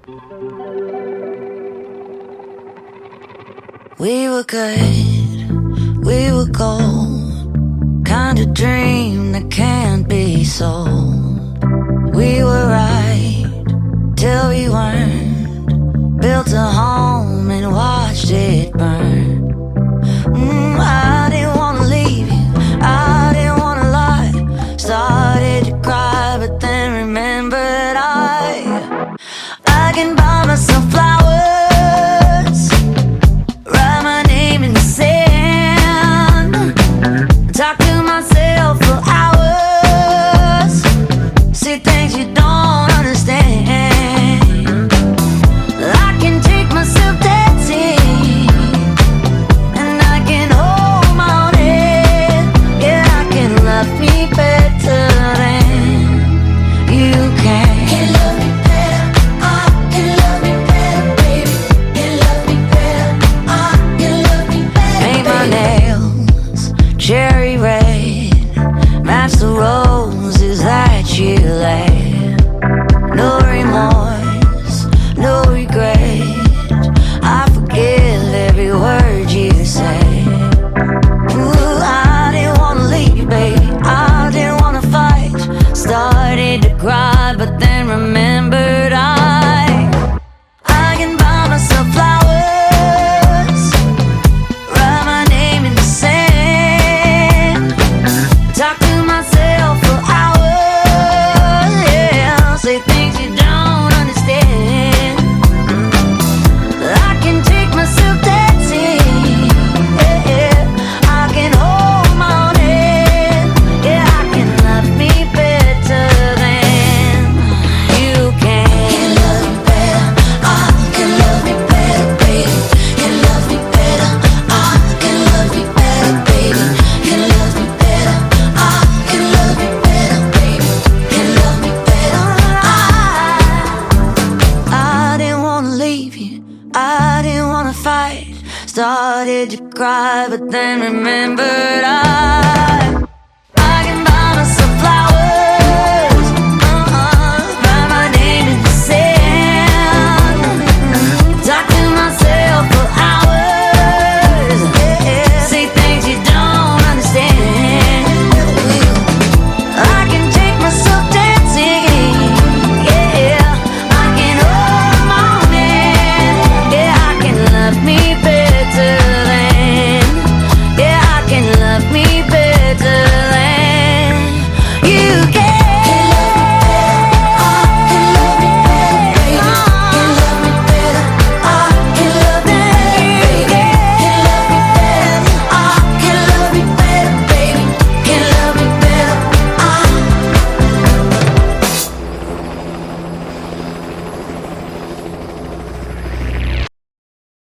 We were good, we were gold, kind of dream that can't be sold. We were right till we weren't, built a home and watched it burn. I didn't wanna leave you, I didn't wanna lie. Started to cry but then remembered I can buy myself flowers, write my name in the sand, talk to myself for hours, say things you don't understand. I can take myself dancing, and I can hold my own head. Yeah, I can love me better than you can. Can love me better, I can love me better, baby. Can love me better, I can love me better. Paint my nails cherry red, match the roses that you laid. No remorse, no regret, I forgive every word you say. Ooh, I didn't wanna leave, baby, I didn't wanna fight. Started to cry, but then remembered I can buy myself flowers, write my name in the sand, talk to myself for hours, yeah, say things you don't understand. I can take myself dancing, yeah, I can hold my own head. Yeah, I can love me better than you can. Can love me better, I can love me better, baby. Can love me better, I can love me better, baby. Can love me better, I can love me better, baby. Can love me better, I didn't wanna leave you, I didn't wanna fight. Started to cry, but then remembered